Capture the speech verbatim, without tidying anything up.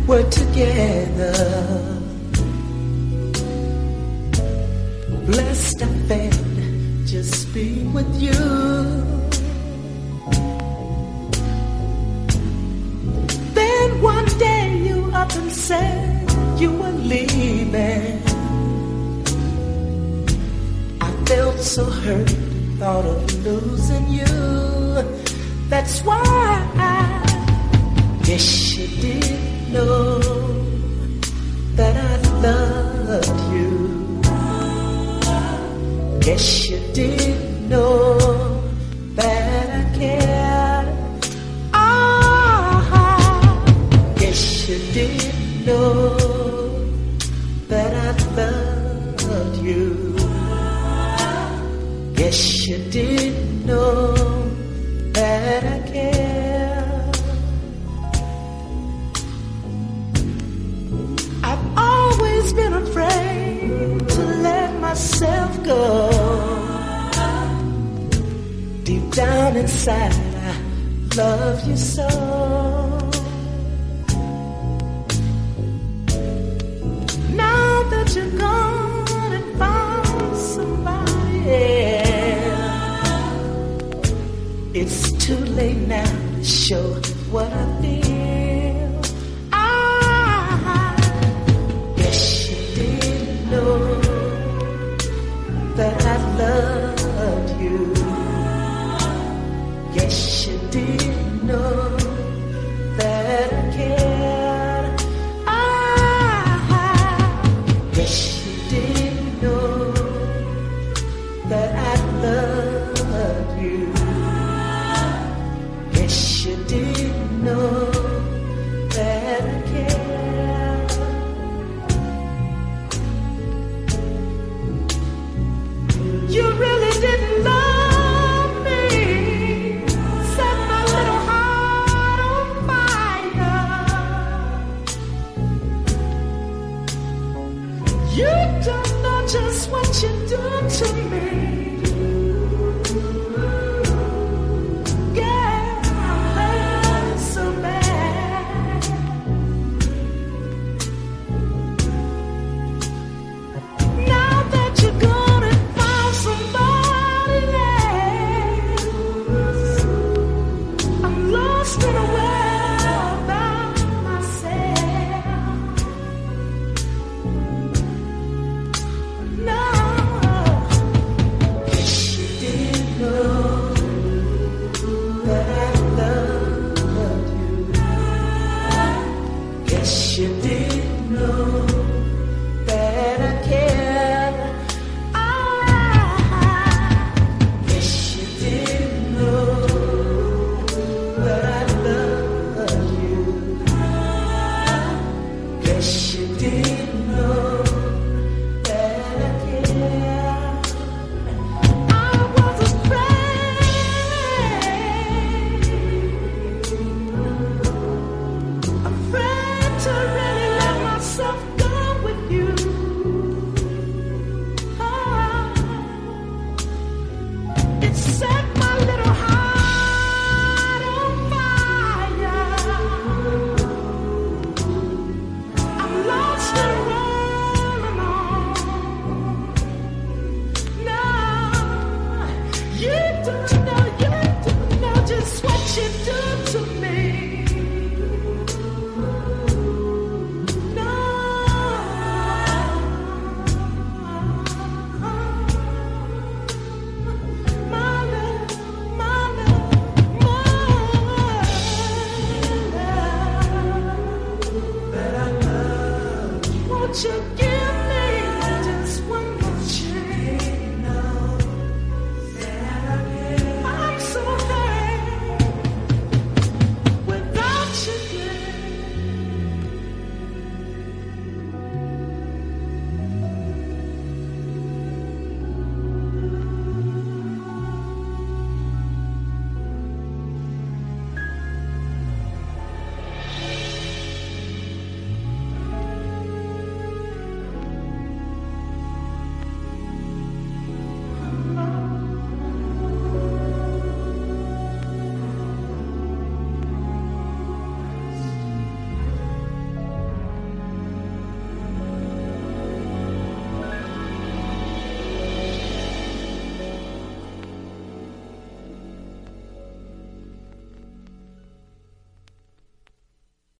were together. Blessed I felt just being with you. Then one day you up and said you were leaving. I felt so hurt, thought of losing you. That's why I guess you didn't know that I loved you. Guess you didn't know that I cared. Ah, guess you didn't know that I loved you. Guess you didn't know that I cared. I've always been afraid to let myself go. Deep down inside, I love you so. Now that you're gone and found somebody else, it's too late now to show what I feel. I guess you didn't know that I loved you. Guess you didn't know that I cared. I guess you didn't know that I loved you. Guess you didn't know that I cared. You really didn't love me. Set my little heart on fire. You don't know just what you done to me. You didn't know that I cared. I guess you didn't know that I loved you. Guess you didn't know that I cared. I was afraid, afraid to really let myself go with you. Oh, it set my little heart on fire. I'm lost and rolling on. No, you don't.